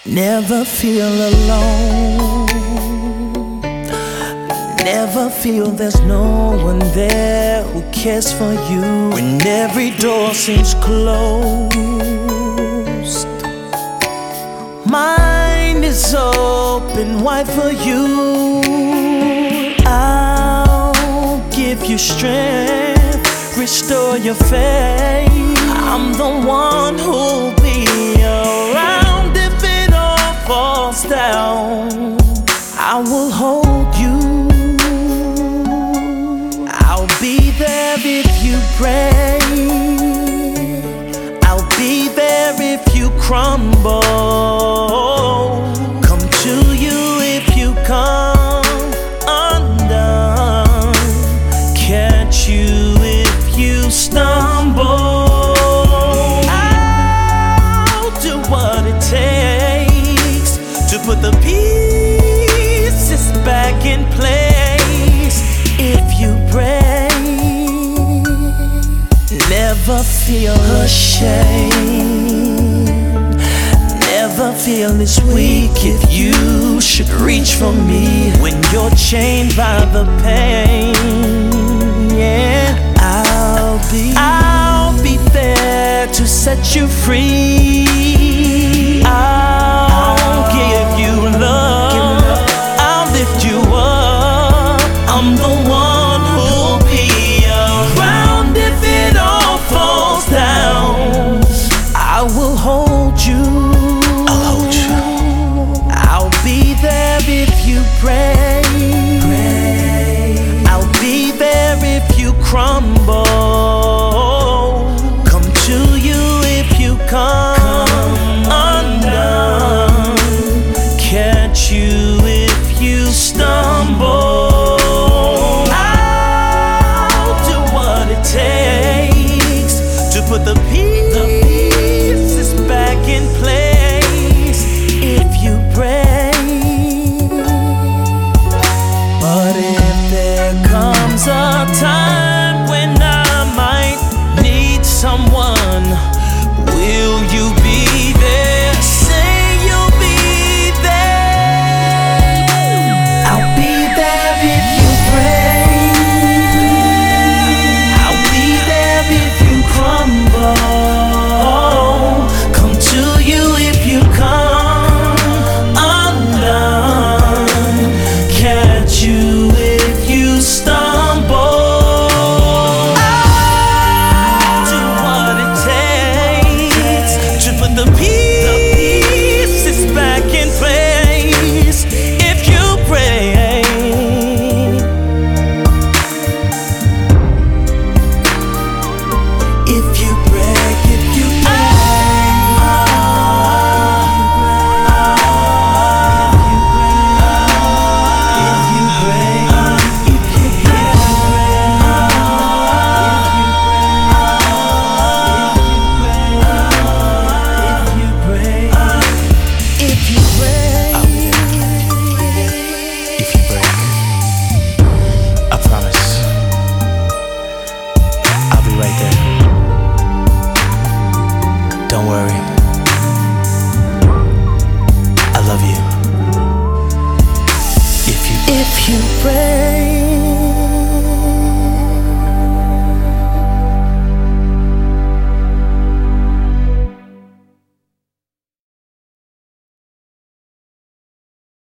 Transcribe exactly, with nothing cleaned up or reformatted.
Never feel alone. Never feel there's no one there who cares for you when every door seems closed. Mine is open wide for you. I'll give you strength, restore your faith. I'm the one who'll be around if it all falls down. I will hold you. I'll be there if you pray. I'll be there if you crumble. Come to you if you come undone. Catch you if you stumble. I'll do what it takes to put the pieces back in place. If you pray, never feel ashamed. Never feel this weak if you should reach for me when you're chained by the pain. Yeah, I'll be, I'll be there to set you free.